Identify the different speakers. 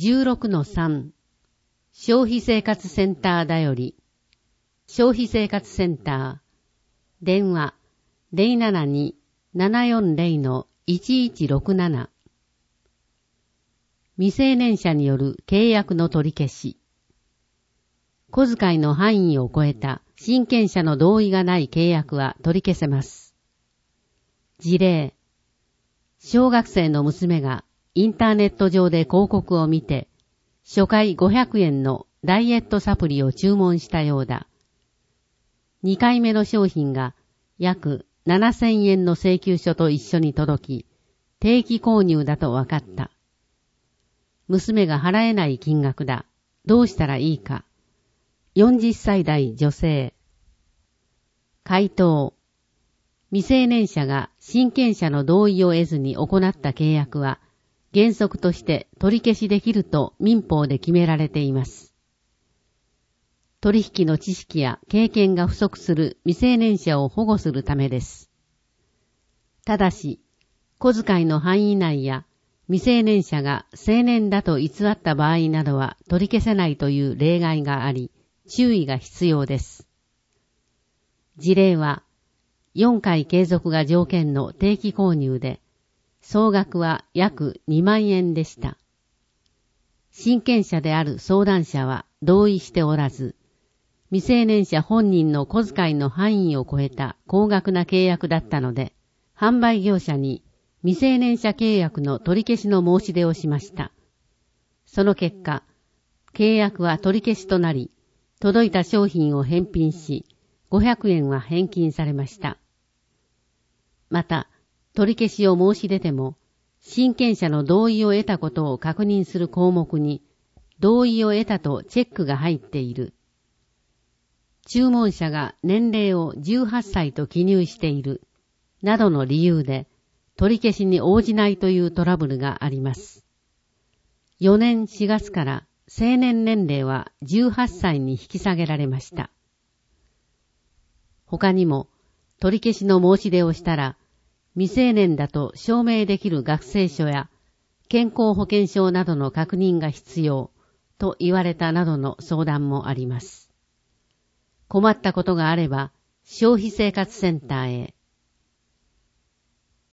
Speaker 1: 16-3 消費生活センターだより消費生活センター電話 072-740-1167 未成年者による契約の取り消し小遣いの範囲を超えた親権者の同意がない契約は取り消せます。事例小学生の娘がインターネット上で広告を見て初回500円のダイエットサプリを注文したようだ。2回目の商品が約7000円の請求書と一緒に届き、定期購入だと分かった。娘が払えない金額だ。どうしたらいいか。40歳代女性。回答。未成年者が親権者の同意を得ずに行った契約は、原則として取り消しできると民法で決められています。取引の知識や経験が不足する未成年者を保護するためです。ただし、小遣いの範囲内や未成年者が成年だと偽った場合などは取り消せないという例外があり、注意が必要です。事例は、4回継続が条件の定期購入で、総額は約2万円でした。親権者である相談者は同意しておらず、未成年者本人の小遣いの範囲を超えた高額な契約だったので、販売業者に未成年者契約の取り消しの申し出をしました。その結果、契約は取り消しとなり、届いた商品を返品し、500円は返金されました。また、取り消しを申し出ても、親権者の同意を得たことを確認する項目に、同意を得たとチェックが入っている。注文者が年齢を18歳と記入している、などの理由で、取り消しに応じないというトラブルがあります。4年4月から成年年齢は18歳に引き下げられました。他にも、取り消しの申し出をしたら、未成年だと証明できる学生証や健康保険証などの確認が必要と言われたなどの相談もあります。困ったことがあれば、消費生活センターへ。